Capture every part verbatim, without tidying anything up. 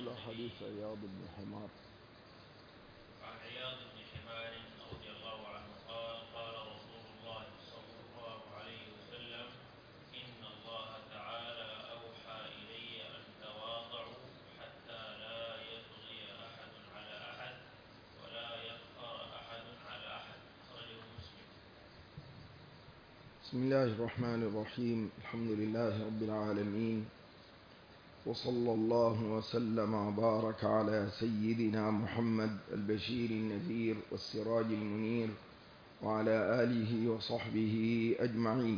قبل حديث عياض بن حمار. عن عياض بن حمار رضي الله عنه قال قال رسول الله صلى الله عليه وسلم: إن الله تعالى أوحى إلي أن تواضعوا حتى لا يطغي أحد على أحد ولا يفخر أحد على أحد. أخرجه مسلم. بسم الله الرحمن الرحيم. الحمد لله رب العالمين، وصلى الله وسلم وبارك على سيدنا محمد البشير النذير والسراج المنير وعلى آله وصحبه أجمعين.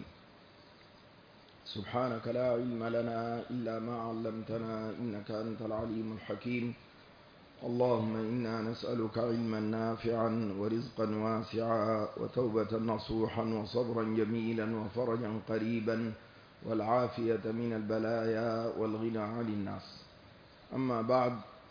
سبحانك لا علم لنا إلا ما علمتنا إنك أنت العليم الحكيم. اللهم إنا نسألك علما نافعا ورزقا واسعا وتوبة نصوحا وصبرا جميلا وفرجا قريبا والعافية من البلايا والغنى عن الناس. أما بعد،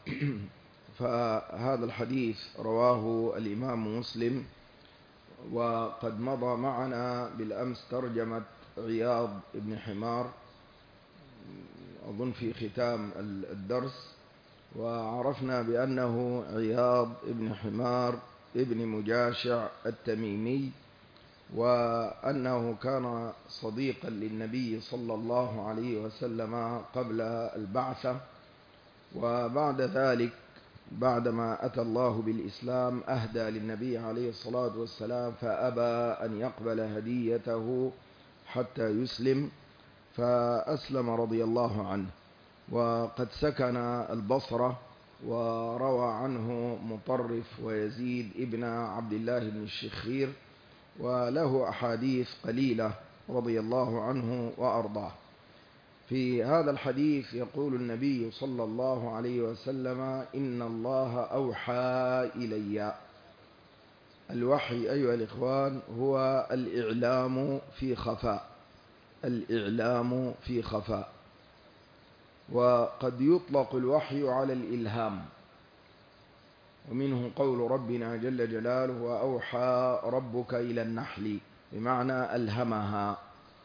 فهذا الحديث رواه الإمام مسلم، وقد مضى معنا بالأمس ترجمة عياض بن حمار أظن في ختام الدرس، وعرفنا بأنه عياض بن حمار ابن مجاشع التميمي، وأنه كان صديقا للنبي صلى الله عليه وسلم قبل البعثة، وبعد ذلك بعدما أتى الله بالإسلام أهدى للنبي عليه الصلاة والسلام فأبى أن يقبل هديته حتى يسلم، فأسلم رضي الله عنه. وقد سكن البصرة، وروى عنه مطرف ويزيد ابن عبد الله بن الشخير، وله أحاديث قليلة رضي الله عنه وأرضاه. في هذا الحديث يقول النبي صلى الله عليه وسلم: إن الله أوحى إلي. الوحي أيها الإخوان هو الإعلام في خفاء، الإعلام في خفاء. وقد يطلق الوحي على الإلهام، ومنه قول ربنا جل جلاله: وأوحى ربك إلى النحل، بمعنى ألهمها.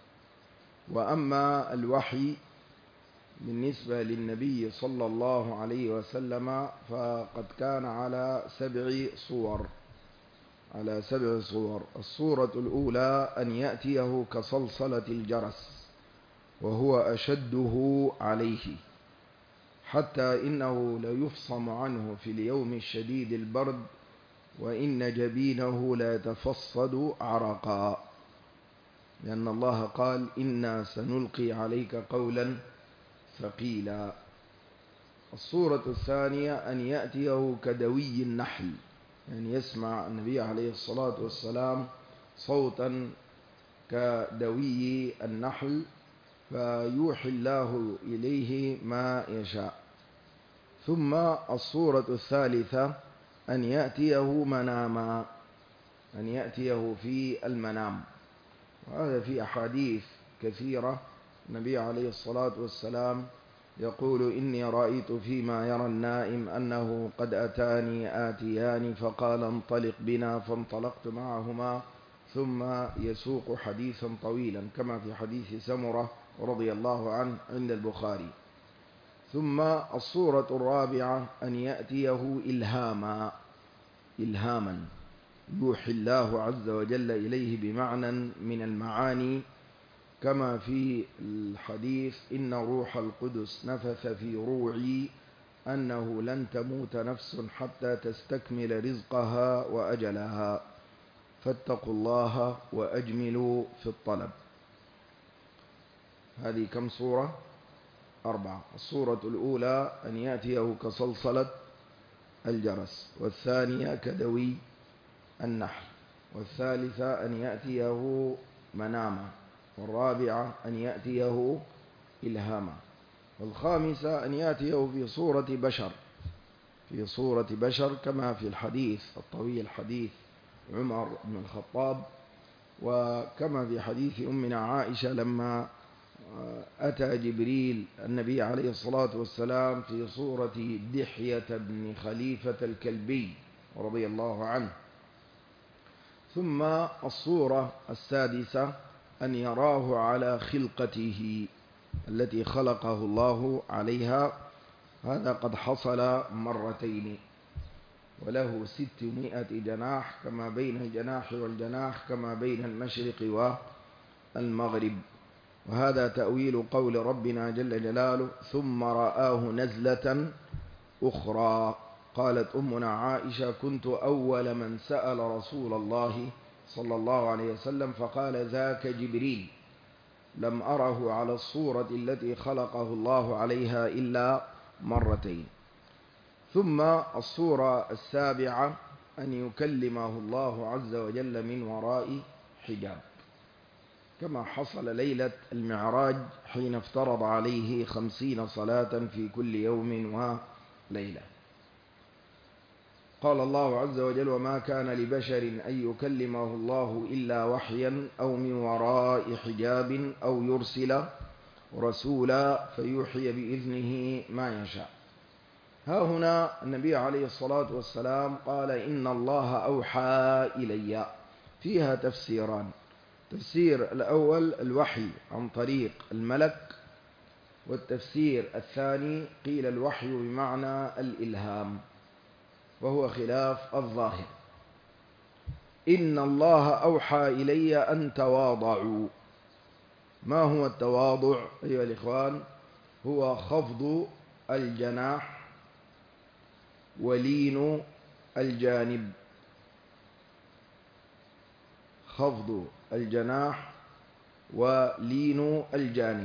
وأما الوحي بالنسبة للنبي صلى الله عليه وسلم فقد كان على سبع صور، على سبع صور. الصورة الأولى أن يأتيه كصلصلة الجرس، وهو أشده عليه، حتى إنه ليفصم عنه في اليوم الشديد البرد، وإن جبينه لا يتفصد عرقا، لأن الله قال: إنا سنلقي عليك قولا ثقيلا. الصورة الثانية أن يأتيه كدوي النحل، يعني يسمع النبي عليه الصلاة والسلام صوتا كدوي النحل فيوحي الله إليه ما يشاء. ثم الصورة الثالثة أن يأتيه مناما، أن يأتيه في المنام، وهذا في أحاديث كثيرة. النبي عليه الصلاة والسلام يقول: إني رأيت فيما يرى النائم أنه قد أتاني آتيان فقال: انطلق بنا، فانطلقت معهما، ثم يسوق حديثا طويلا كما في حديث سمرة رضي الله عنه عند البخاري. ثم الصورة الرابعة أن يأتيه إلهاما، إلهاما يوحي الله عز وجل إليه بمعنى من المعاني، كما في الحديث: إن روح القدس نفث في روعي أنه لن تموت نفس حتى تستكمل رزقها وأجلها، فاتقوا الله وأجملوا في الطلب. هذه كم صورة؟ أربعة. الصورة الأولى أن يأتيه كصلصلة الجرس، والثانية كدوي النحل، والثالثة أن يأتيه مناما، والرابعة أن يأتيه إلهاما، والخامسة أن يأتيه في صورة بشر، في صورة بشر كما في الحديث الطويل حديث عمر بن الخطاب، وكما في حديث أمنا عائشة لما أتى جبريل النبي عليه الصلاة والسلام في صورة دحية بن خليفة الكلبي رضي الله عنه. ثم الصورة السادسة أن يراه على خلقته التي خلقه الله عليها، هذا قد حصل مرتين، وله ستمائة جناح كما بين الجناح والجناح كما بين المشرق والمغرب. وهذا تأويل قول ربنا جل جلاله: ثم رآه نزلة أخرى. قالت أمنا عائشة: كنت أول من سأل رسول الله صلى الله عليه وسلم فقال: ذاك جبريل، لم أره على الصورة التي خلقه الله عليها إلا مرتين. ثم الصورة السابعة أن يكلمه الله عز وجل من وراء حجاب، كما حصل ليلة المعراج حين افترض عليه خمسين صلاة في كل يوم وليلة. قال الله عز وجل: وما كان لبشر أن يكلمه الله إلا وحيا أو من وراء حجاب أو يرسل رسولا فيوحي بإذنه ما يشاء. ها هنا النبي عليه الصلاة والسلام قال: إن الله أوحى إلي. فيها تفسيران: التفسير الأول الوحي عن طريق الملك، والتفسير الثاني قيل الوحي بمعنى الإلهام، وهو خلاف الظاهر. إن الله أوحى إلي أن تواضعوا. ما هو التواضع أيها الإخوان؟ هو خفض الجناح ولين الجانب. خفض الجناح ولين الجانب.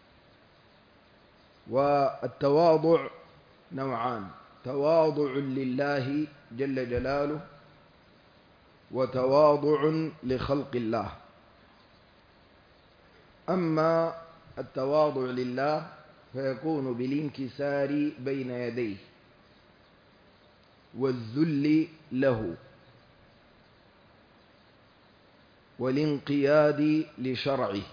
والتواضع نوعان: تواضع لله جل جلاله، وتواضع لخلق الله. أما التواضع لله فيكون بالانكسار بين يديه والذل له والانقياد لشرعه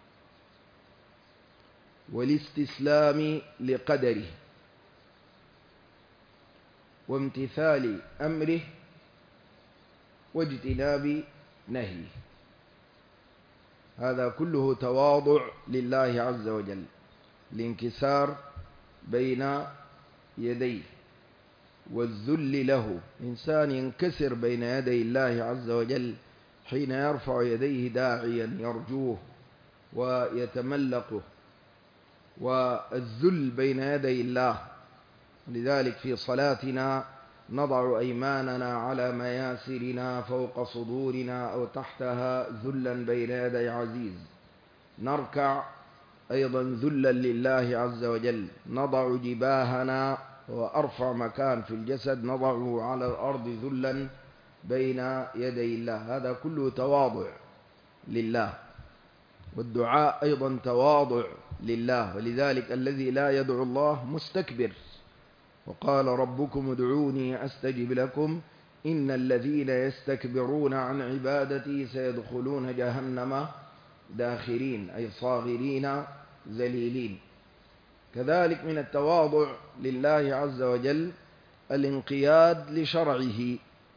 والاستسلام لقدره وامتثال أمره واجتناب نهيه. هذا كله تواضع لله عز وجل، الانكسار بين يديه والذل له. إنسان ينكسر بين يدي الله عز وجل حين يرفع يديه داعيا يرجوه ويتملقه، والذل بين يدي الله. لذلك في صلاتنا نضع أيماننا على مياسرنا فوق صدورنا أو تحتها ذلا بين يدي عزيز. نركع أيضا ذلا لله عز وجل. نضع جباهنا وأرفع مكان في الجسد نضعه على الأرض ذلا بين يدي الله. هذا كله تواضع لله. والدعاء أيضا تواضع لله، ولذلك الذي لا يدعو الله مستكبر. وقال: ربكم ادعوني أستجب لكم إن الذين يستكبرون عن عبادتي سيدخلون جهنم داخرين، أي صاغرين ذليلين. كذلك من التواضع لله عز وجل الانقياد لشرعه،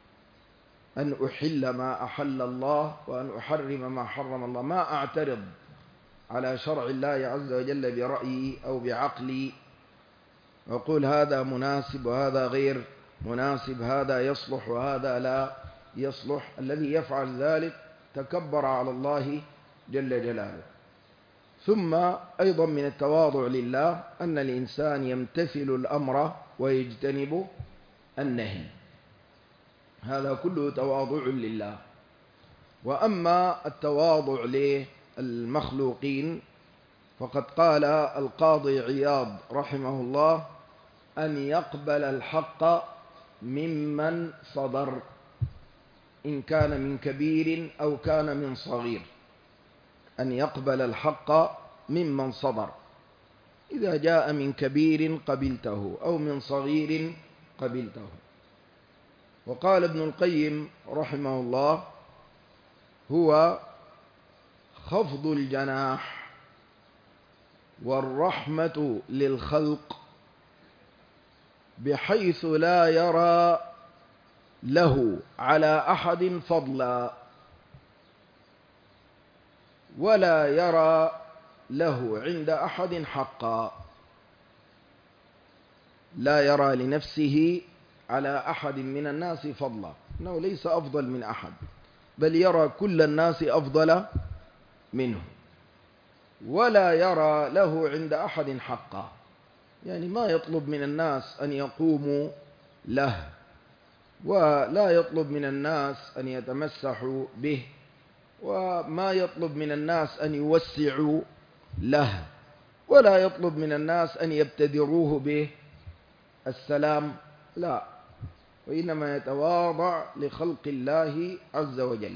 أن أحل ما أحل الله وأن أحرم ما حرم الله. ما أعترض على شرع الله عز وجل برأيي أو بعقلي وأقول هذا مناسب وهذا غير مناسب، هذا يصلح وهذا لا يصلح. الذي يفعل ذلك تكبر على الله جل جلاله. ثم أيضا من التواضع لله أن الإنسان يمتثل الأمر ويجتنب النهي. هذا كله تواضع لله. وأما التواضع للمخلوقين فقد قال القاضي عياض رحمه الله: أن يقبل الحق ممن صدر، إن كان من كبير أو كان من صغير. أن يقبل الحق ممن صدر، إذا جاء من كبير قبلته أو من صغير قبلته. وقال ابن القيم رحمه الله: هو خفض الجناح والرحمة للخلق بحيث لا يرى له على أحد فضلا ولا يرى له عند أحد حقا. لا يرى لنفسه على أحد من الناس فضلا، إنه ليس أفضل من أحد، بل يرى كل الناس أفضل منه، ولا يرى له عند أحد حقا، يعني ما يطلب من الناس أن يقوموا له، ولا يطلب من الناس أن يتمسحوا به، وما يطلب من الناس أن يوسعوا له، ولا يطلب من الناس أن يبتدروه به السلام، لا، وإنما يتواضع لخلق الله عز وجل.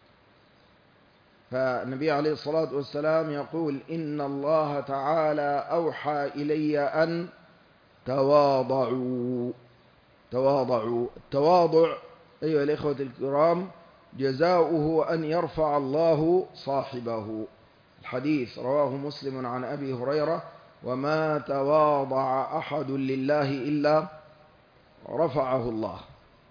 فالنبي عليه الصلاة والسلام يقول: إن الله تعالى أوحى إلي أن تواضعوا. تواضعوا، التواضع أيها الإخوة الكرام جزاؤه أن يرفع الله صاحبه. الحديث رواه مسلم عن أبي هريرة: وما تواضع أحد لله إلا رفعه الله.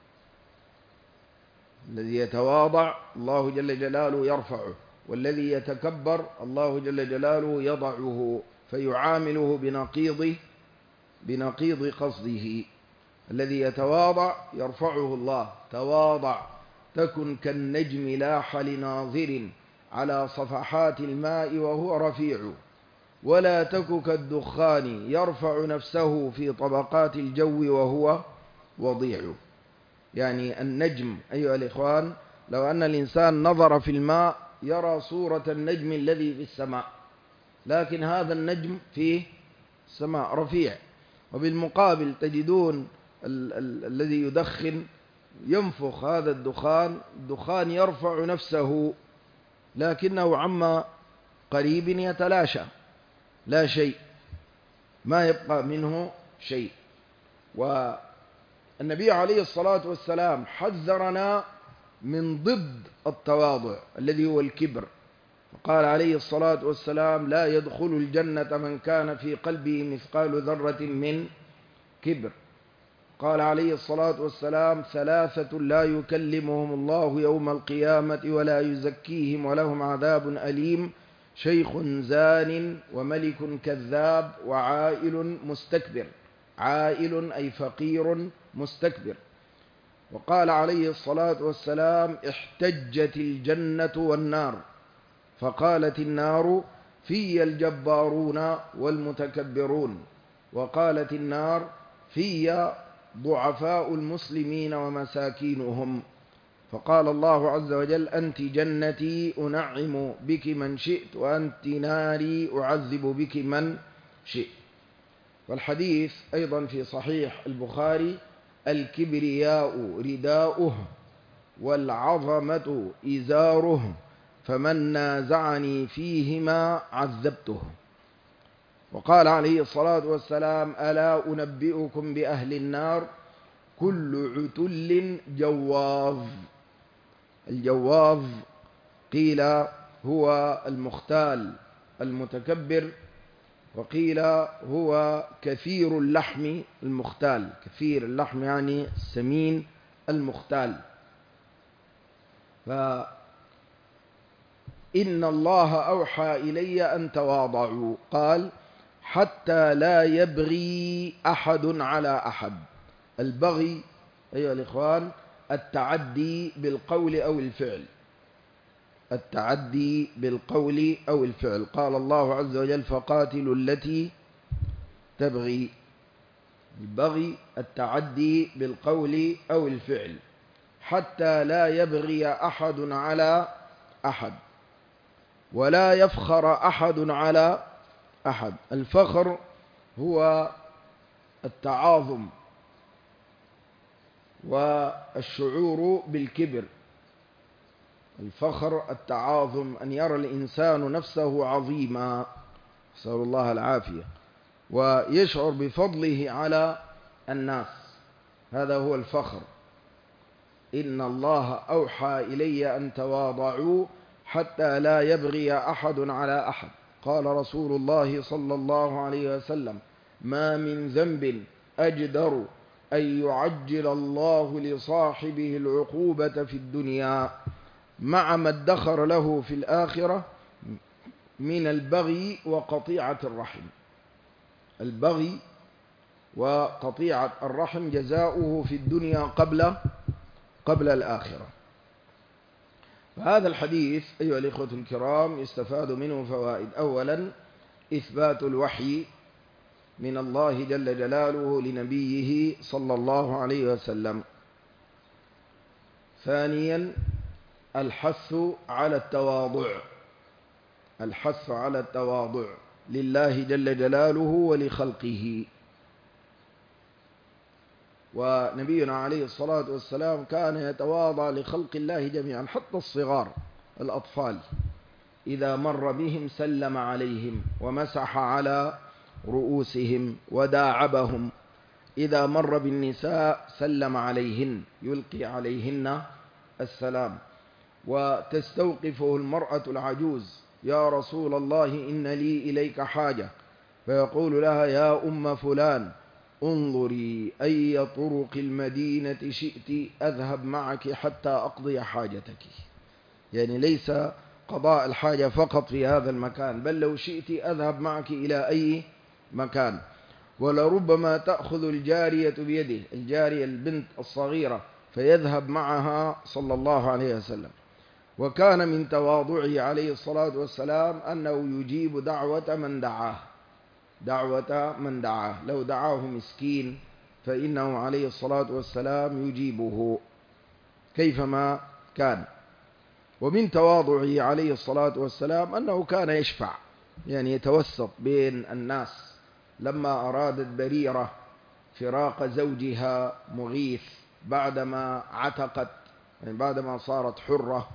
الذي يتواضع الله جل جلاله يرفعه، والذي يتكبر الله جل جلاله يضعه، فيعامله بنقيض بنقيض قصده. الذي يتواضع يرفعه الله. تواضع تكن كالنجم لاح لناظر على صفحات الماء وهو رفيع، ولا تك كالدخان يرفع نفسه في طبقات الجو وهو وضيع. يعني النجم أيها الإخوان، لو أن الإنسان نظر في الماء يرى صورة النجم الذي في السماء، لكن هذا النجم في السماء رفيع. وبالمقابل تجدون ال ال الذي يدخن ينفخ هذا الدخان، الدخان يرفع نفسه لكنه عما قريب يتلاشى، لا شيء، ما يبقى منه شيء. والنبي عليه الصلاة والسلام حذرنا من ضد التواضع الذي هو الكبر، فقال عليه الصلاة والسلام: لا يدخل الجنة من كان في قلبه مثقال ذرة من كبر. قال عليه الصلاة والسلام: ثلاثة لا يكلمهم الله يوم القيامة ولا يزكيهم ولهم عذاب أليم: شيخ زان وملك كذاب وعائل مستكبر. عائل أي فقير مستكبر. وقال عليه الصلاة والسلام: احتجت الجنة والنار، فقالت النار: في الجبارون والمتكبرون، وقالت النار: في ضعفاء المسلمين ومساكينهم. فقال الله عز وجل: أنت جنتي أنعم بك من شئت، وأنت ناري أعذب بك من شئت. والحديث أيضا في صحيح البخاري: الكبرياء رداؤه والعظمة إزاره، فمن نازعني فيهما عذبته. وقال عليه الصلاة والسلام: ألا أنبئكم بأهل النار؟ كل عتل جواظ. الجواظ قيل هو المختال المتكبر، وقيل هو كثير اللحم المختال. كثير اللحم يعني السمين المختال. فإن الله أوحى إلي أن تواضعوا، قال: حتى لا يبغي أحد على أحد. البغي أيها الإخوان التعدي بالقول أو الفعل، التعدي بالقول أو الفعل. قال الله عز وجل: فقاتلوا التي تبغي. البغي التعدي بالقول أو الفعل. حتى لا يبغي أحد على أحد، ولا يفخر أحد على أحد. الفخر هو التعاظم والشعور بالكبر. الفخر التعاظم، أن يرى الإنسان نفسه عظيما، نسأل الله العافية، ويشعر بفضله على الناس، هذا هو الفخر. إن الله أوحى إلي أن تواضعوا حتى لا يبغي أحد على أحد. قال رسول الله صلى الله عليه وسلم: ما من ذنب أجدر أن يعجل الله لصاحبه العقوبة في الدنيا مع ما ادخر له في الآخرة من البغي وقطيعة الرحم. البغي وقطيعة الرحم جزاؤه في الدنيا قبل قبل الآخرة. فهذا الحديث أيها الإخوة الكرام يستفاد منه فوائد. أولا إثبات الوحي من الله جل جلاله لنبيه صلى الله عليه وسلم. ثانيا الحث على التواضع، الحث على التواضع لله جل جلاله ولخلقه. ونبينا عليه الصلاة والسلام كان يتواضع لخلق الله جميعا، حتى الصغار الأطفال إذا مر بهم سلم عليهم ومسح على رؤوسهم وداعبهم. إذا مر بالنساء سلم عليهن، يلقي عليهن السلام. وتستوقفه المرأة العجوز: يا رسول الله إن لي إليك حاجة، فيقول لها: يا أم فلان انظري أي طرق المدينة شئت أذهب معك حتى أقضي حاجتك. يعني ليس قضاء الحاجة فقط في هذا المكان، بل لو شئت أذهب معك إلى أي مكان. ولربما تأخذ الجارية بيده، الجارية البنت الصغيرة، فيذهب معها صلى الله عليه وسلم. وكان من تواضعه عليه الصلاة والسلام أنه يجيب دعوة من دعاه، دعوة من دعاه. لو دعاه مسكين فإنه عليه الصلاة والسلام يجيبه كيفما كان. ومن تواضعه عليه الصلاة والسلام أنه كان يشفع، يعني يتوسط بين الناس. لما أرادت بريرة فراق زوجها مغيث بعدما عتقت، يعني بعدما صارت حرة،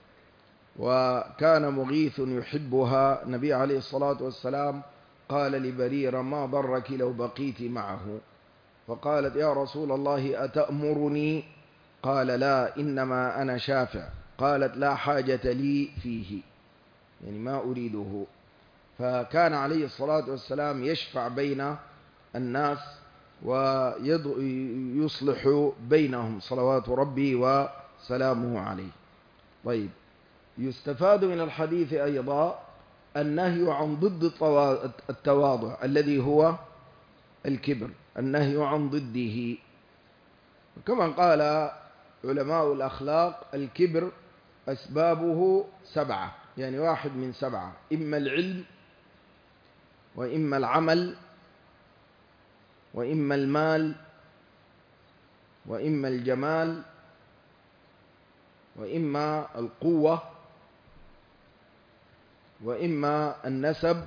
وكان مغيث يحبها، النبي عليه الصلاة والسلام قال لبريرة: ما ضرك لو بقيت معه؟ فقالت: يا رسول الله أتأمرني؟ قال: لا، إنما أنا شافع. قالت: لا حاجة لي فيه، يعني ما أريده. فكان عليه الصلاة والسلام يشفع بين الناس ويصلح بينهم صلوات ربي وسلامه عليه. طيب، يستفاد من الحديث أيضا النهي عن ضد التواضع الذي هو الكبر، النهي عن ضده. كما قال علماء الأخلاق: الكبر أسبابه سبعة، يعني واحد من سبعة: إما العلم، وإما العمل، وإما المال، وإما الجمال، وإما القوة، وإما النسب،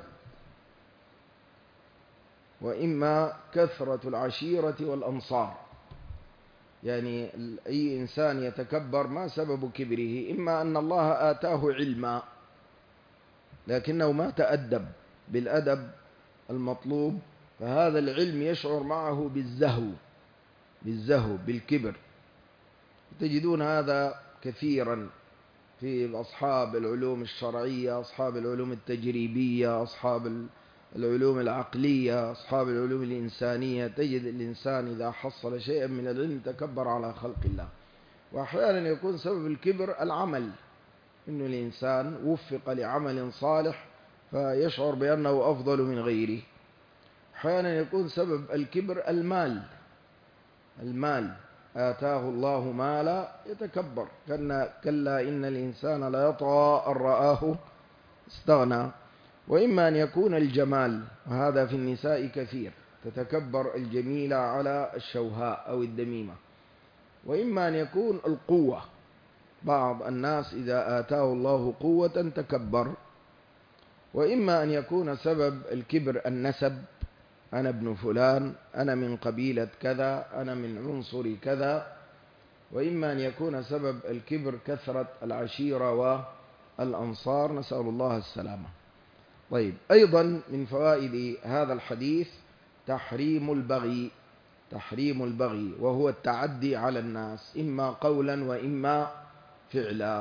وإما كثرة العشيرة والأنصار. يعني أي إنسان يتكبر ما سبب كبره؟ إما أن الله آتاه علما لكنه ما تأدب بالأدب المطلوب، فهذا العلم يشعر معه بالزهو، بالزهو بالكبر. تجدون هذا كثيرا في أصحاب العلوم الشرعية، أصحاب العلوم التجريبية، أصحاب العلوم العقلية، أصحاب العلوم الإنسانية. تجد الإنسان إذا حصل شيئا من العلم تكبر على خلق الله. وأحيانا يكون سبب الكبر العمل، إنه الإنسان وفق لعمل صالح فيشعر بأنه أفضل من غيره. أحيانا يكون سبب الكبر المال، المال آتاه الله مالا يتكبر. كلا إن الإنسان ليطغى أن رآه استغنى. وإما أن يكون الجمال، وهذا في النساء كثير، تتكبر الجميلة على الشوهاء أو الدميمة. وإما أن يكون القوة، بعض الناس إذا آتاه الله قوة تكبر. وإما أن يكون سبب الكبر النسب: أنا ابن فلان، أنا من قبيلة كذا، أنا من عنصر كذا. وإما أن يكون سبب الكبر كثرة العشيرة والأنصار، نسأل الله السلامة. طيب، أيضا من فوائد هذا الحديث تحريم البغي، تحريم البغي وهو التعدي على الناس، إما قولا وإما فعلا.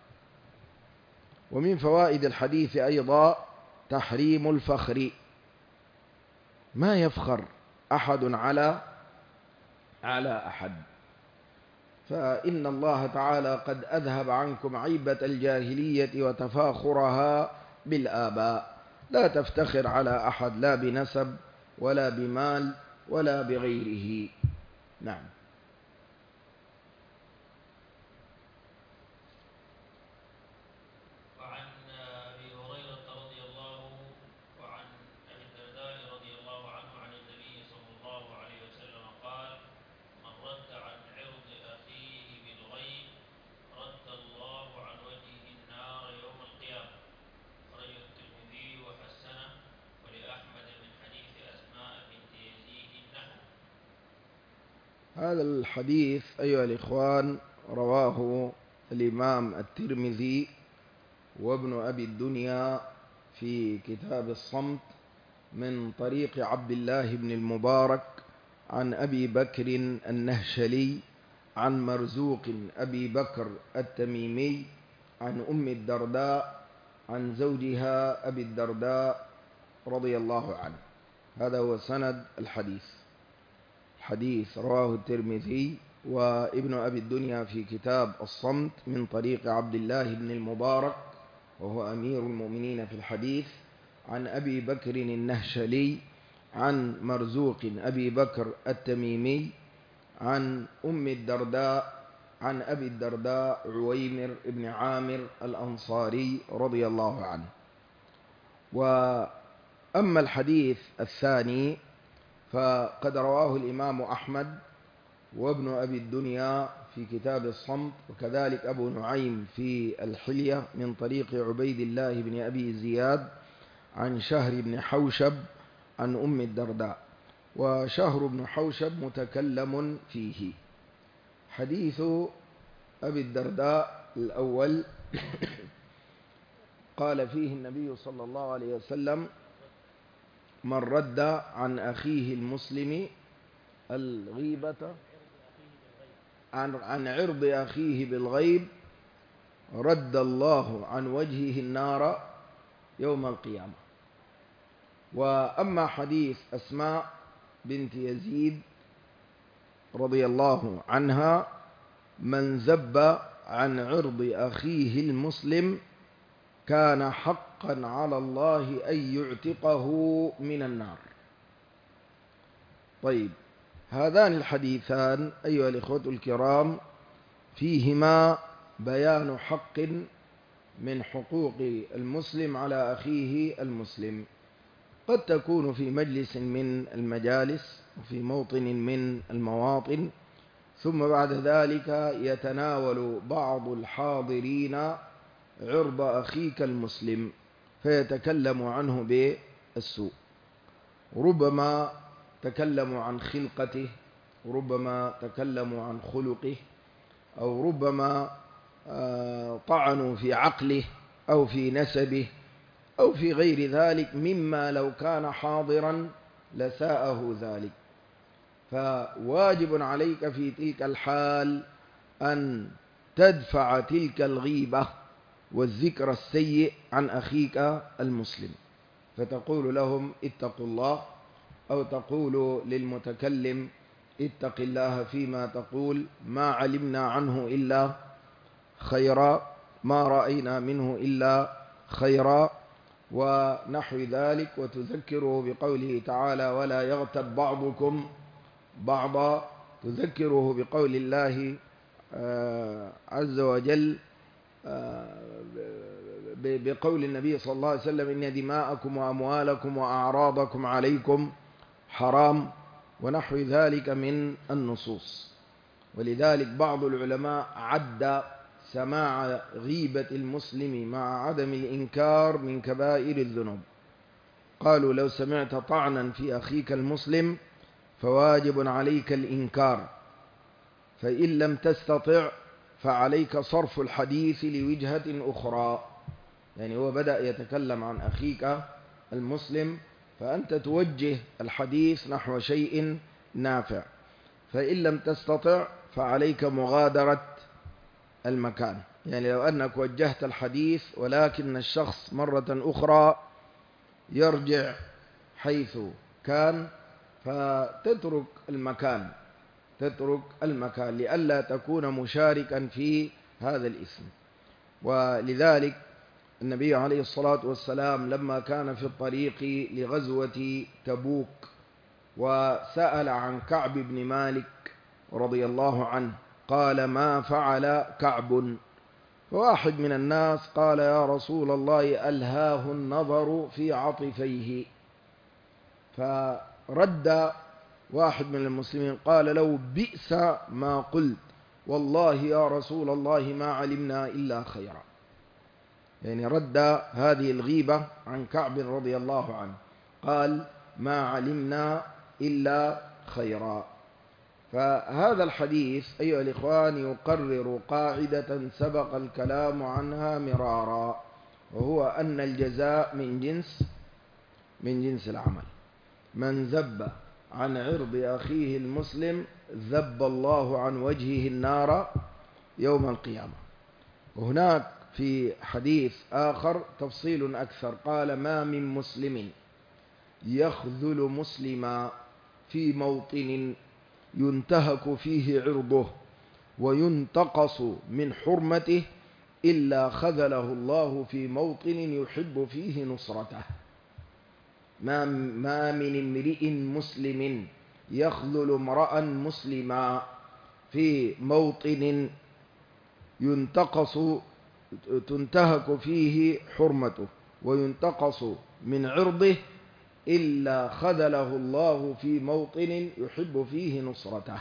ومن فوائد الحديث أيضا تحريم الفخر، ما يفخر أحد على على أحد، فإن الله تعالى قد أذهب عنكم عيبة الجاهلية وتفاخرها بالآباء. لا تفتخر على أحد، لا بنسب ولا بمال ولا بغيره. نعم. وعن أبي هريرة رضي الله وعن أبي الدرداء رضي الله عنه عن النبي صلى الله عليه وسلم قال: من رد عن عرض أخيه بالغيب رد الله عن وجهه النار يوم القيامة. أخرجه الترمذي وحسنه، ولأحمد من حديث أسماء بنت يزيد النحو. هذا الحديث أيها الإخوان رواه الإمام الترمذي وابن أبي الدنيا في كتاب الصمت من طريق عبد الله بن المبارك عن أبي بكر النهشلي عن مرزوق أبي بكر التميمي عن أم الدرداء عن زوجها أبي الدرداء رضي الله عنه. هذا هو سند الحديث. حديث رواه الترمذي وابن أبي الدنيا في كتاب الصمت من طريق عبد الله بن المبارك وهو أمير المؤمنين في الحديث عن أبي بكر النهشلي عن مرزوق أبي بكر التميمي عن أم الدرداء عن أبي الدرداء عويمر بن عامر الأنصاري رضي الله عنه. وأما الحديث الثاني فقد رواه الإمام أحمد وابن أبي الدنيا في كتاب الصمت، وكذلك أبو نعيم في الحلية من طريق عبيد الله بن أبي زياد عن شهر بن حوشب عن أم الدرداء. وشهر بن حوشب متكلم فيه. حديث أبي الدرداء الأول قال فيه النبي صلى الله عليه وسلم: من رد عن أخيه المسلم الغيبة عن عن عرض أخيه بالغيب رد الله عن وجهه النار يوم القيامة. وأما حديث أسماء بنت يزيد رضي الله عنها: من ذب عن عرض أخيه المسلم كان حقا على الله أن يعتقه من النار. طيب، هذان الحديثان أيها الإخوة الكرام فيهما بيان حق من حقوق المسلم على أخيه المسلم، قد تكون في مجلس من المجالس وفي موطن من المواطن، ثم بعد ذلك يتناول بعض الحاضرين عرض أخيك المسلم فيتكلم عنه بالسوء. ربما تكلموا عن خلقته، ربما تكلموا عن خلقه، أو ربما طعنوا في عقله أو في نسبه أو في غير ذلك مما لو كان حاضرا لساءه ذلك. فواجب عليك في تلك الحال أن تدفع تلك الغيبة والذكر السيء عن أخيك المسلم، فتقول لهم اتقوا الله، أو تقول للمتكلم اتق الله فيما تقول، ما علمنا عنه إلا خيرا، ما رأينا منه إلا خيرا، ونحو ذلك. وتذكره بقوله تعالى: ولا يغتب بعضكم بعضا، تذكره بقول الله عز وجل بقول النبي صلى الله عليه وسلم: إن دماءكم وأموالكم وأعراضكم عليكم حرام، ونحو ذلك من النصوص. ولذلك بعض العلماء عد سماع غيبة المسلم مع عدم الإنكار من كبائر الذنوب. قالوا: لو سمعت طعنا في أخيك المسلم فواجب عليك الإنكار، فإن لم تستطع فعليك صرف الحديث لوجهة أخرى. يعني هو بدأ يتكلم عن أخيك المسلم، فأنت توجه الحديث نحو شيء نافع. فإن لم تستطع فعليك مغادرة المكان. يعني لو أنك وجهت الحديث ولكن الشخص مرة أخرى يرجع حيث كان، فتترك المكان تترك المكان لئلا تكون مشاركا في هذا الإثم. ولذلك النبي عليه الصلاة والسلام لما كان في الطريق لغزوة تبوك وسأل عن كعب بن مالك رضي الله عنه، قال: ما فعل كعب؟ فواحد من الناس قال: يا رسول الله ألهاه النظر في عطفيه. فرد واحد من المسلمين قال له: بئس ما قلت، والله يا رسول الله ما علمنا إلا خيرا. يعني رد هذه الغيبة عن كعب رضي الله عنه، قال: ما علمنا إلا خيرا. فهذا الحديث أيها الإخوان يقرر قاعدة سبق الكلام عنها مرارا، وهو أن الجزاء من جنس من جنس العمل. من ذب عن عرض أخيه المسلم ذب الله عن وجهه النار يوم القيامة. وهناك في حديث آخر تفصيل أكثر، قال: ما من مسلم يخذل مسلما في موطن ينتهك فيه عرضه وينتقص من حرمته إلا خذله الله في موطن يحب فيه نصرته. ما ما من امرئ مسلم يخذل امرأ مسلما في موطن ينتقص تنتهك فيه حرمته وينتقص من عرضه إلا خذله الله في موطن يحب فيه نصرته.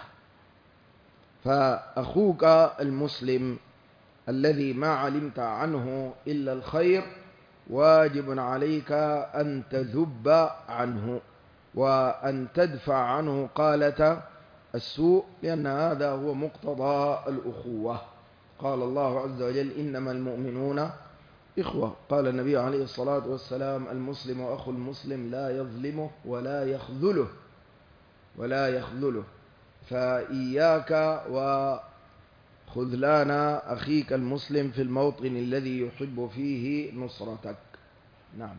فأخوك المسلم الذي ما علمت عنه إلا الخير واجب عليك أن تذب عنه وأن تدفع عنه قالة السوء، لأن هذا هو مقتضى الأخوة. قال الله عز وجل: إنما المؤمنون إخوة. قال النبي عليه الصلاة والسلام: المسلم أخو المسلم لا يظلمه ولا يخذله ولا يخذله. فإياك وخذلان أخيك المسلم في الموطن الذي يحب فيه نصرتك. نعم.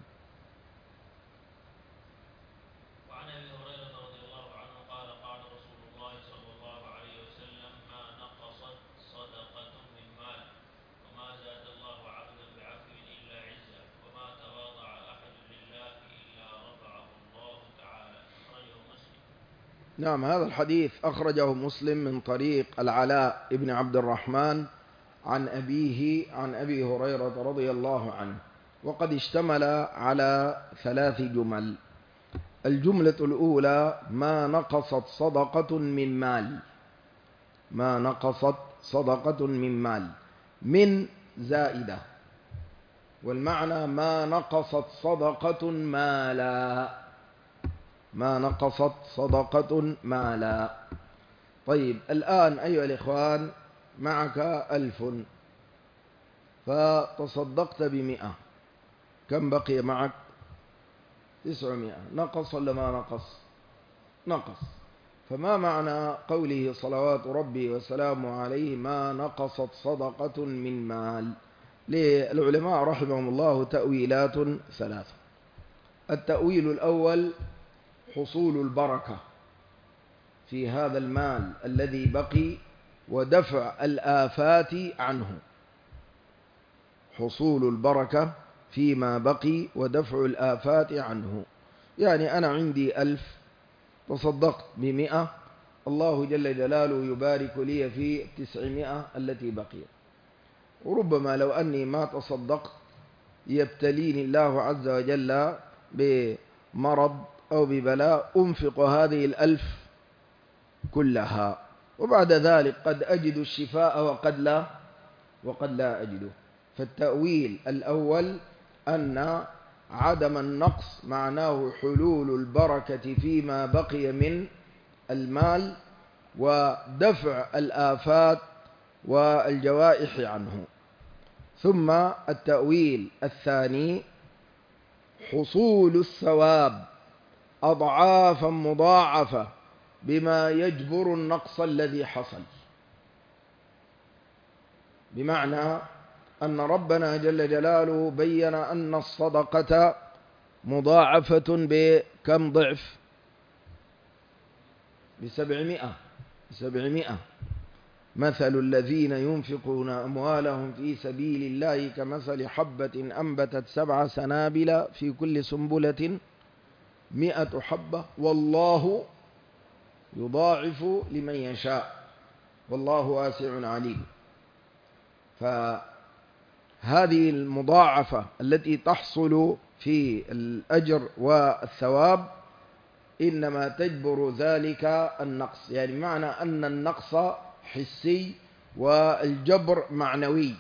وعن أبي هريرة رضي الله عنه قال: قال رسول الله صلى الله عليه وسلم: ما نقصت صدقة من مال، وما زاد الله عبدا بعفو إلا عزة، وما تواضع أحد لله إلا رفعه الله تعالى. أخرجه مسلم. نعم، هذا الحديث أخرجه مسلم من طريق العلاء بن عبد الرحمن عن أبيه عن أبي هريرة رضي الله عنه، وقد اشتمل على ثلاث جمل. الجملة الأولى: ما نقصت صدقة من مال. ما نقصت صدقة من مال، من زائدة، والمعنى ما نقصت صدقة مالا. ما نقصت صدقة مالا. طيب، الآن أيها الإخوان معك ألف فتصدقت بمئة، كم بقي معك؟ تسعمائة. نقص ولا ما نقص؟ نقص. فما معنى قوله صلوات ربي وسلامه عليه: ما نقصت صدقة من مال؟ للعلماء رحمهم الله تأويلات ثلاثة. التأويل الأول: حصول البركة في هذا المال الذي بقي ودفع الآفات عنه. حصول البركة فيما بقي ودفع الآفات عنه. يعني أنا عندي ألف، تصدقت بمئة، الله جل جلاله يبارك لي في تسعمائة التي بقيت. وربما لو أني ما تصدقت يبتليني الله عز وجل بمرض أو ببلاء أنفق هذه الألف كلها، وبعد ذلك قد أجد الشفاء وقد لا وقد لا أجده. فالتأويل الأول أن عدم النقص معناه حلول البركة فيما بقي من المال ودفع الآفات والجوائح عنه. ثم التأويل الثاني: حصول الثواب أضعافا مضاعفة بما يجبر النقص الذي حصل. بمعنى أن ربنا جل جلاله بين أن الصدقة مضاعفة بكم ضعف؟ بسبعمائة. سبعمائة. مثل الذين ينفقون أموالهم في سبيل الله كمثل حبة أنبتت سبع سنابل في كل سنبلة مئة حبة والله يضاعف لمن يشاء والله واسع عليم. فهذه المضاعفة التي تحصل في الأجر والثواب إنما تجبر ذلك النقص، يعني معنى أن النقص حسي والجبر معنوي.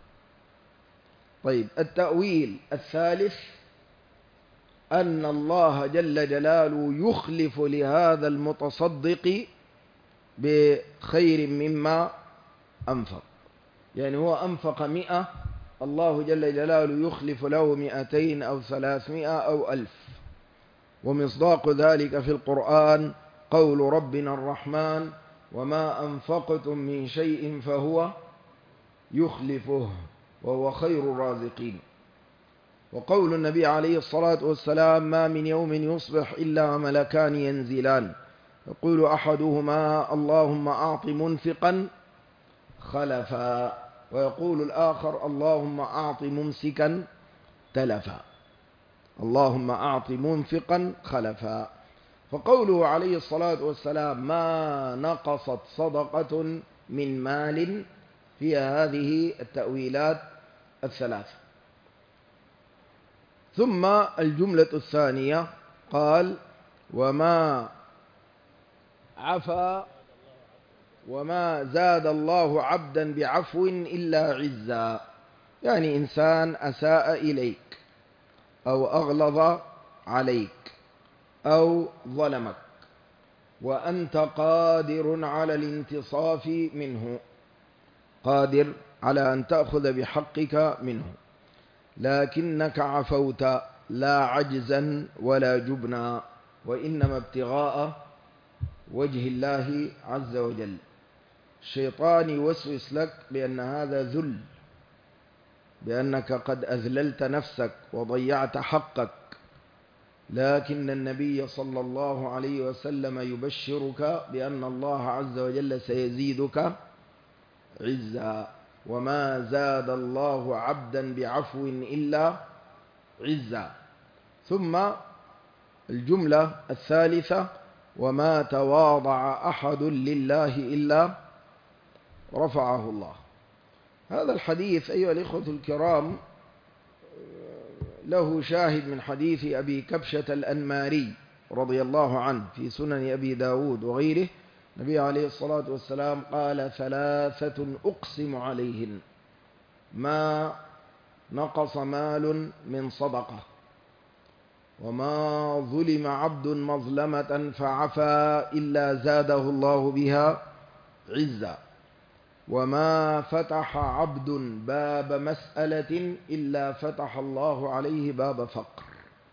طيب، التأويل الثالث أن الله جل جلاله يخلف لهذا المتصدق بخير مما أنفق، يعني هو أنفق مئة، الله جل جلاله يخلف له مئتين أو ثلاثمائة أو ألف. ومصداق ذلك في القرآن قول ربنا الرحمن: وما أنفقتم من شيء فهو يخلفه وهو خير الرازقين. وقول النبي عليه الصلاة والسلام: ما من يوم يصبح إلا ملكان ينزلان، يقول أحدهما: اللهم أعط منفقا خلفا، ويقول الآخر: اللهم أعط ممسكا تلفا. اللهم أعط منفقا خلفا. فقوله عليه الصلاة والسلام: ما نقصت صدقة من مال، في هذه التأويلات الثلاثة. ثم الجملة الثانية قال: وما عفا وما زاد الله عبدا بعفو إلا عزا، يعني إنسان أساء إليك أو أغلظ عليك أو ظلمك وأنت قادر على الانتصاف منه، قادر على أن تأخذ بحقك منه، لكنك عفوت لا عجزا ولا جبنا، وإنما ابتغاء وجه الله عز وجل. الشيطان يوسوس لك بأن هذا ذل، بأنك قد أذللت نفسك وضيعت حقك، لكن النبي صلى الله عليه وسلم يبشرك بأن الله عز وجل سيزيدك عزا. وما زاد الله عبدا بعفو إلا عزا. ثم الجملة الثالثة: وما تواضع أحد لله إلا رفعه الله. هذا الحديث أيها الإخوة الكرام له شاهد من حديث أبي كبشة الأنماري رضي الله عنه في سنن أبي داود وغيره. النبي عليه الصلاة والسلام قال: ثلاثة أقسم عليهن ما نقص مال من صدقة، وما ظلم عبد مظلمة فعفا إلا زاده الله بها عزا، وما فتح عبد باب مسألة إلا فتح الله عليه باب فقر.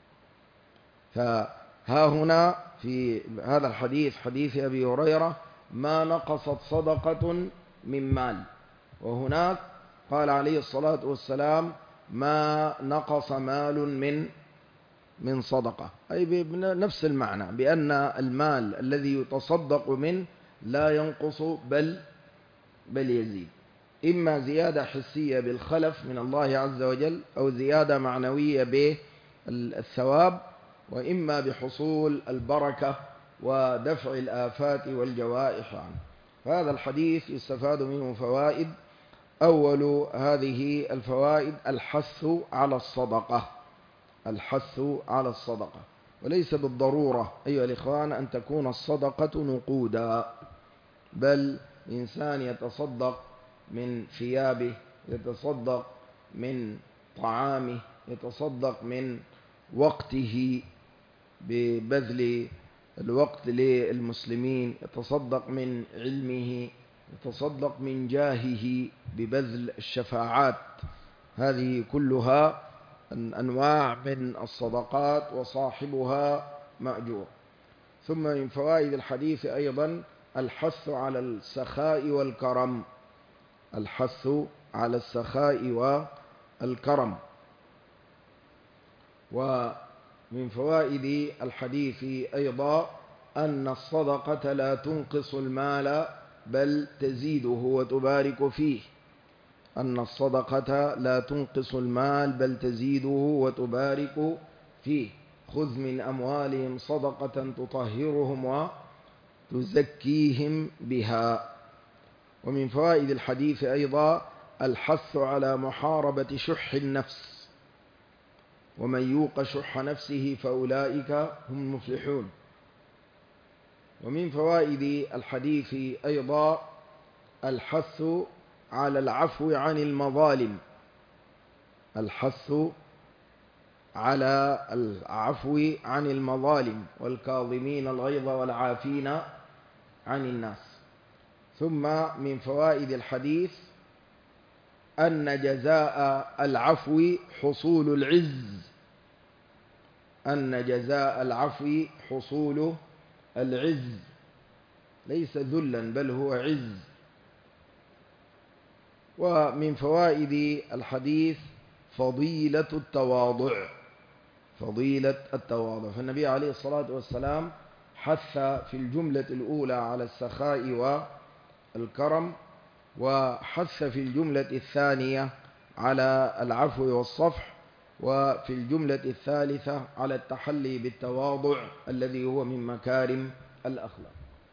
فها هنا في هذا الحديث، حديث أبي هريرة: ما نقصت صدقة من مال، وهناك قال عليه الصلاة والسلام: ما نقص مال من من صدقة، أي بنفس المعنى، بأن المال الذي يتصدق منه لا ينقص بل بل يزيد، إما زيادة حسية بالخلف من الله عز وجل، أو زيادة معنوية بالثواب، وإما بحصول البركة ودفع الآفات والجوائح عنه. فهذا الحديث يستفاد منه فوائد. أول هذه الفوائد الحث على الصدقة، الحث على الصدقة، وليس بالضرورة أيها الإخوان أن تكون الصدقة نقودا، بل إنسان يتصدق من ثيابه، يتصدق من طعامه، يتصدق من وقته ببذل الوقت للمسلمين، يتصدق من علمه، يتصدق من جاهه ببذل الشفاعات. هذه كلها أنواع من الصدقات وصاحبها مأجور. ثم من فوائد الحديث أيضا الحث على السخاء والكرم، الحث على السخاء والكرم. ومن فوائد الحديث أيضا أن الصدقة لا تنقص المال بل تزيده وتبارك فيه، أن الصدقة لا تنقص المال بل تزيده وتبارك فيه. خذ من أموالهم صدقة تطهرهم وتزكيهم بها. ومن فوائد الحديث أيضا الحث على محاربة شح النفس، ومن يوق شح نفسه فأولئك هم المفلحون. ومن فوائد الحديث أيضا الحث على العفو عن المظالم، الحث على العفو عن المظالم، والكاظمين الغيظ والعافين عن الناس. ثم من فوائد الحديث أن جزاء العفو حصول العز، أن جزاء العفو حصول العز، ليس ذلا بل هو عز. ومن فوائد الحديث فضيلة التواضع، فضيلة التواضع. فالنبي عليه الصلاة والسلام حث في الجملة الأولى على السخاء والكرم، وحث في الجملة الثانية على العفو والصفح، وفي الجملة الثالثة على التحلي بالتواضع الذي هو من مكارم الأخلاق.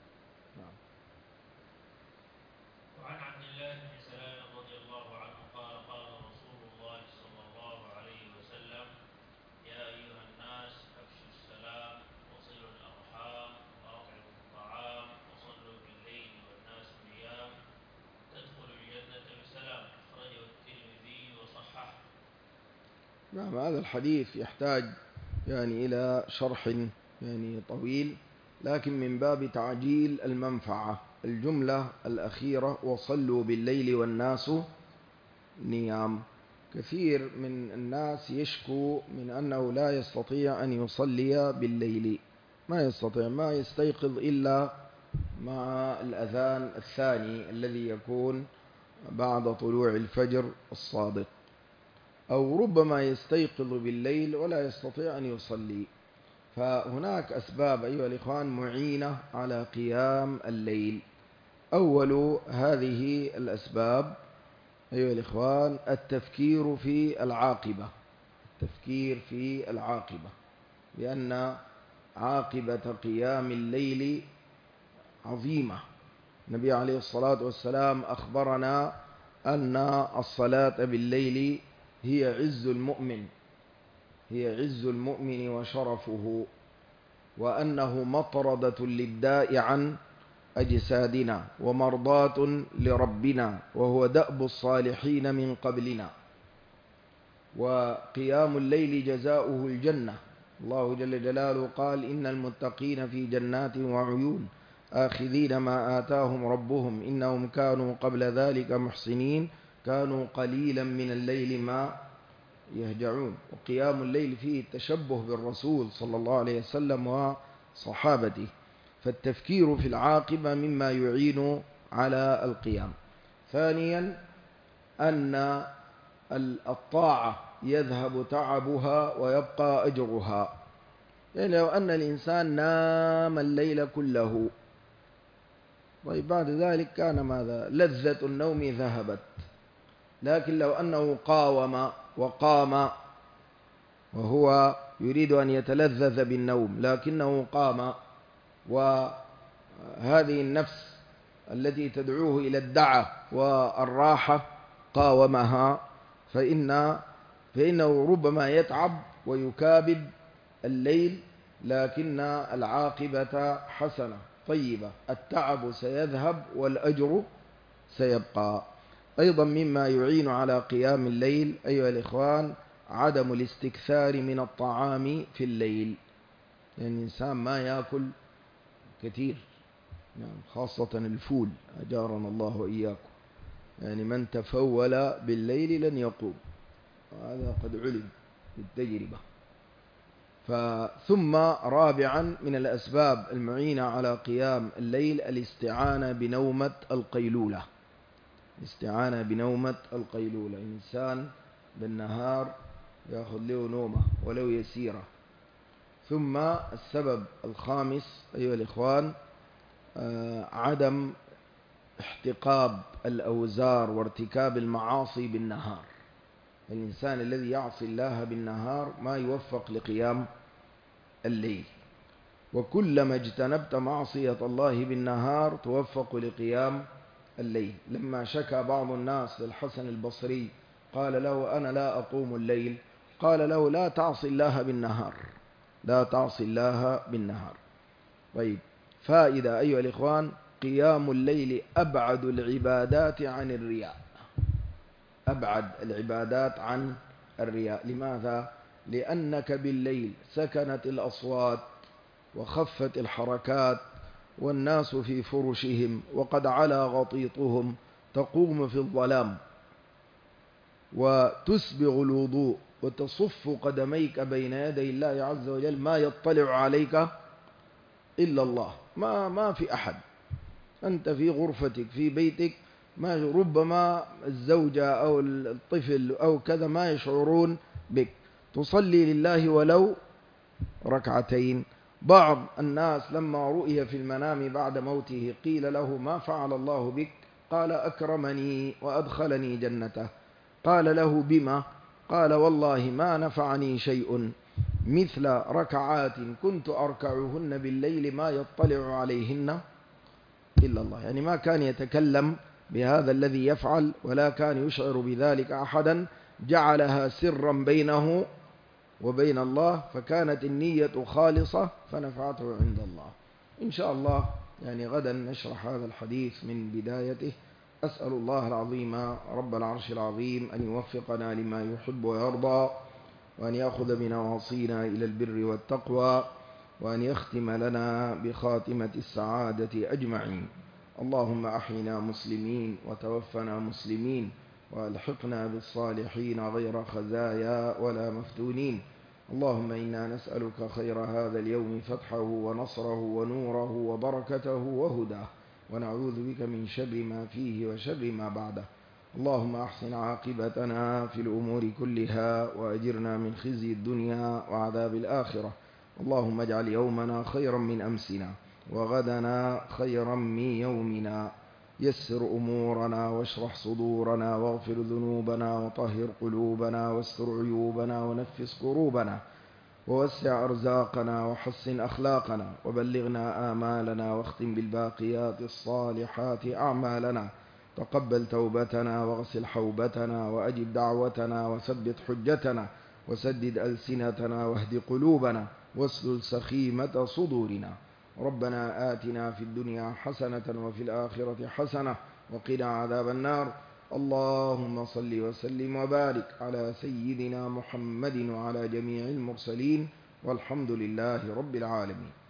وعن عبد الله بن سلام رضي الله عنه قال قال رسول الله صلى الله عليه وسلم: يا أيها الناس أفشوا السلام وصلوا الأرحام وأطعموا الطعام وصلوا بالليل والناس نيام تدخلوا الجنة بسلام. أخرجه الترمذي وصححه. نعم، هذا الحديث يحتاج يعني إلى شرح يعني طويل، لكن من باب تعجيل المنفعة الجملة الأخيرة وصلوا بالليل والناس نيام. كثير من الناس يشكو من أنه لا يستطيع أن يصلي بالليل، ما يستطيع، ما يستيقظ إلا مع الأذان الثاني الذي يكون بعد طلوع الفجر الصادق، أو ربما يستيقظ بالليل ولا يستطيع أن يصلي. فهناك أسباب أيها الإخوان معينة على قيام الليل. أول هذه الأسباب أيها الإخوان التفكير في العاقبة، التفكير في العاقبة، لأن عاقبة قيام الليل عظيمة. النبي عليه الصلاة والسلام أخبرنا أن الصلاة بالليل هي عز المؤمن، هي عز المؤمن وشرفه، وأنه مطردة للداء عن أجسادنا ومرضاة لربنا، وهو دأب الصالحين من قبلنا. وقيام الليل جزاؤه الجنة. الله جل جلاله قال: إن المتقين في جنات وعيون آخذين ما آتاهم ربهم إنهم كانوا قبل ذلك محسنين كانوا قليلا من الليل ما يهجعون. وقيام الليل فيه التشبه بالرسول صلى الله عليه وسلم وصحابته. فالتفكير في العاقبة مما يعين على القيام. ثانيا أن الطاعة يذهب تعبها ويبقى أجرها. يعني لو أن الإنسان نام الليل كله، طيب بعد ذلك كان ماذا؟ لذة النوم ذهبت. لكن لو أنه قاوم وقام وهو يريد أن يتلذذ بالنوم، لكنه قام، وهذه النفس التي تدعوه إلى الدعة والراحة قاومها، فإن فإنه ربما يتعب ويكابد الليل، لكن العاقبة حسنة طيبة، التعب سيذهب والأجر سيبقى. أيضا مما يعين على قيام الليل أيها الإخوان عدم الاستكثار من الطعام في الليل. يعني الإنسان ما يأكل كثير، يعني خاصة الفول، أجارنا الله وإياكم. يعني من تفول بالليل لن يقوم، وهذا قد علم بالتجربة. ثم رابعا من الأسباب المعينة على قيام الليل الاستعانة بنومة القيلولة، الاستعانة بنومة القيلولة. الإنسان بالنهار يأخذ له نومة ولو يسيرة. ثم السبب الخامس أيها الإخوان عدم احتقاب الأوزار وارتكاب المعاصي بالنهار. الإنسان الذي يعصي الله بالنهار ما يوفق لقيام الليل. وكلما اجتنبت معصية الله بالنهار توفق لقيام الليل. لما شكى بعض الناس للحسن البصري قال له: أنا لا أقوم الليل، قال له: لا تعصي الله بالنهار، لا تعصي الله بالنهار. طيب، فائدة أيها الإخوان: قيام الليل أبعد العبادات عن الرياء، أبعد العبادات عن الرياء. لماذا؟ لأنك بالليل سكنت الأصوات وخفت الحركات والناس في فرشهم وقد علا غطيطهم، تقوم في الظلام وتسبغ الوضوء وتصف قدميك بين يدي الله عز وجل، ما يطلع عليك إلا الله، ما ما في أحد. أنت في غرفتك في بيتك، ما ربما الزوجة أو الطفل أو كذا ما يشعرون بك، تصلي لله ولو ركعتين. بعض الناس لما رؤي في المنام بعد موته قيل له: ما فعل الله بك؟ قال: أكرمني وأدخلني جنته. قال له: بما؟ قال: والله ما نفعني شيء مثل ركعات كنت أركعهن بالليل ما يطلع عليهن إلا الله. يعني ما كان يتكلم بهذا الذي يفعل ولا كان يشعر بذلك أحدا، جعلها سرا بينه وبين الله، فكانت النية خالصة فنفعته عند الله. إن شاء الله يعني غدا نشرح هذا الحديث من بدايته. أسأل الله العظيم رب العرش العظيم أن يوفقنا لما يحب ويرضى، وأن يأخذ بنواصينا إلى البر والتقوى، وأن يختم لنا بخاتمة السعادة أجمعين. اللهم أحينا مسلمين وتوفنا مسلمين، وألحقنا بالصالحين غير خزايا ولا مفتونين. اللهم إنا نسألك خير هذا اليوم، فتحه ونصره ونوره وبركته وهداه، ونعوذ بك من شر ما فيه وشر ما بعده. اللهم أحسن عاقبتنا في الأمور كلها، وأجرنا من خزي الدنيا وعذاب الآخرة. اللهم اجعل يومنا خيرا من أمسنا، وغدنا خيرا من يومنا. يسر أمورنا واشرح صدورنا، واغفر ذنوبنا وطهر قلوبنا، واستر عيوبنا ونفس كروبنا، ووسع أرزاقنا وحسن أخلاقنا، وبلغنا آمالنا، واختم بالباقيات الصالحات أعمالنا. تقبل توبتنا واغسل حوبتنا، وأجب دعوتنا، وثبت حجتنا، وسدد ألسنتنا، واهد قلوبنا، واسلل سخيمة صدورنا. ربنا آتنا في الدنيا حسنة وفي الآخرة حسنة وقنا عذاب النار. اللهم صل وسلم وبارك على سيدنا محمد وعلى جميع المرسلين، والحمد لله رب العالمين.